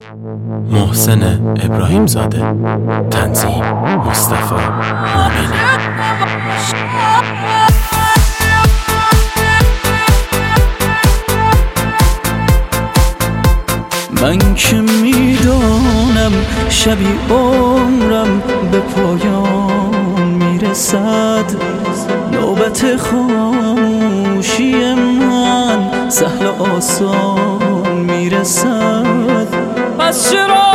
محسن ابراهیم زاده، تنظیم مصطفی عاملی. من که میدانم شبی عمرم به پایان میرسد، نوبت خاموشی من سهل و آسان میرسد. پس چرا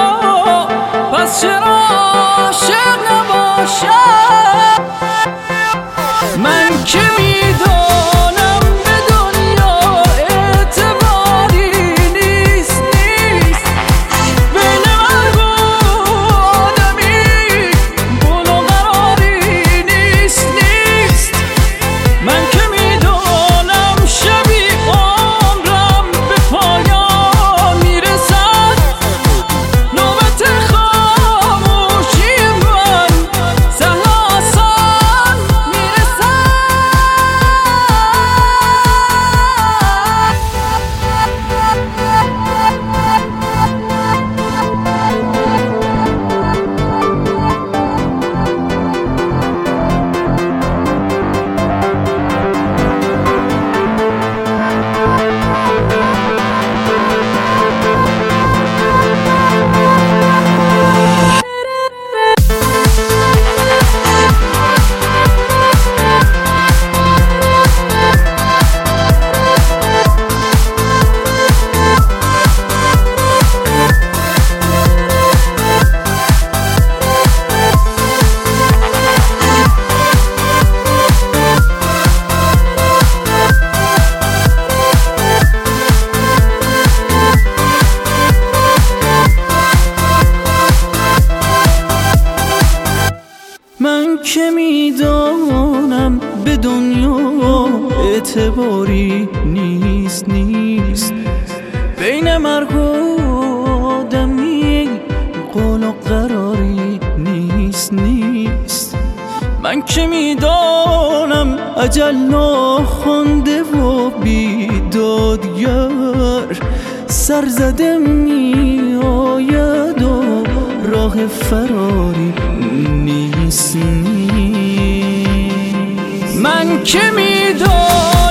عاشق نباشم؟ من که میدانم به دنیا اعتباری نیست بین مرگ و آدمی گل و قراری نیست. من که میدانم شبی عمرم به پایان میرسد، نوبت خاموشی من سهل و آسان میرسد. من که میدانم به دنیا اعتباری نیست بین مرگ و آدمی قول و قراری نیست. من که میدانم اجل ناخوانده و بیدادگر سرزده می آید و راه فراری نیست. من که میدانم